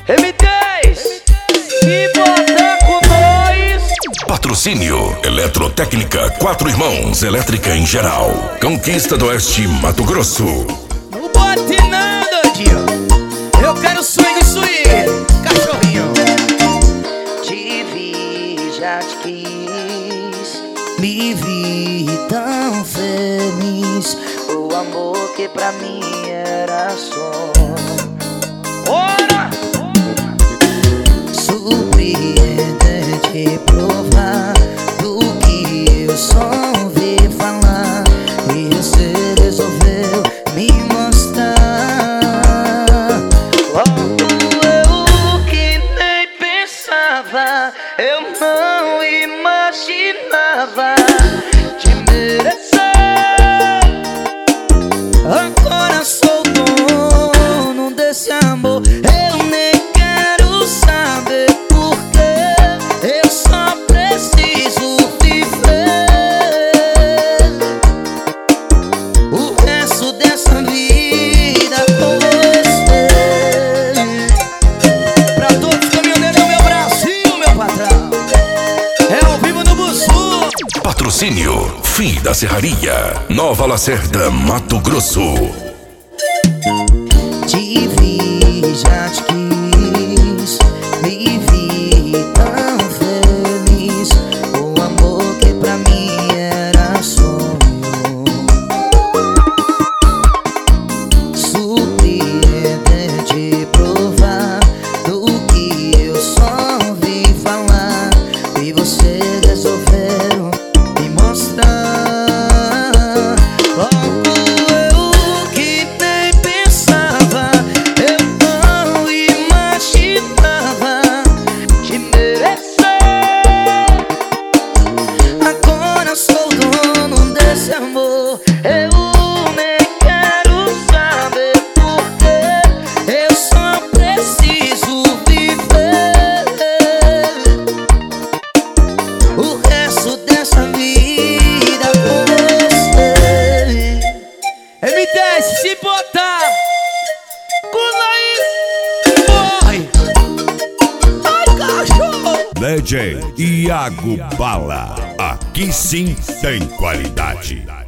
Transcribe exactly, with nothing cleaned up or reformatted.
M dez, me bota com nós. Patrocínio Eletrotécnica Quatro Irmãos, elétrica em geral. Conquista do Oeste, Mato Grosso. Não bote nada, doidinho. Eu quero swing, swing, cachorrinho. Te vi, já te quis. Me vi tão feliz. O amor que pra mim era só. Ora! Surpreendente provar do que eu só ouvi falar. E você resolveu me mostrar. Logo eu que nem pensava, eu não imaginava te merecer. Agora sou dono desse amor. Eu nem quero saber porquê. Eu só preciso viver o resto dessa vida com você. Pra todos os caminhoneiros, meu Brasil, meu patrão. É ao vivo no Bussu. Patrocínio F I da Serraria, Nova Lacerda, Mato Grosso. Te vi, já te quis. Me vi tão feliz. O amor que pra mim era sonho. Surpreendente provar do que eu só ouvi falar. E você resolveu me mostrar. Logo eu que nem pensava, eu não imaginava te merecer. Agora sou dono desse amor. Eu nem quero saber porquê. Eu só preciso viver o resto dessa vida com você. M dez, se botar com nós, morre. Ai, cachorro. D J Iago Bala. Aqui sim tem qualidade.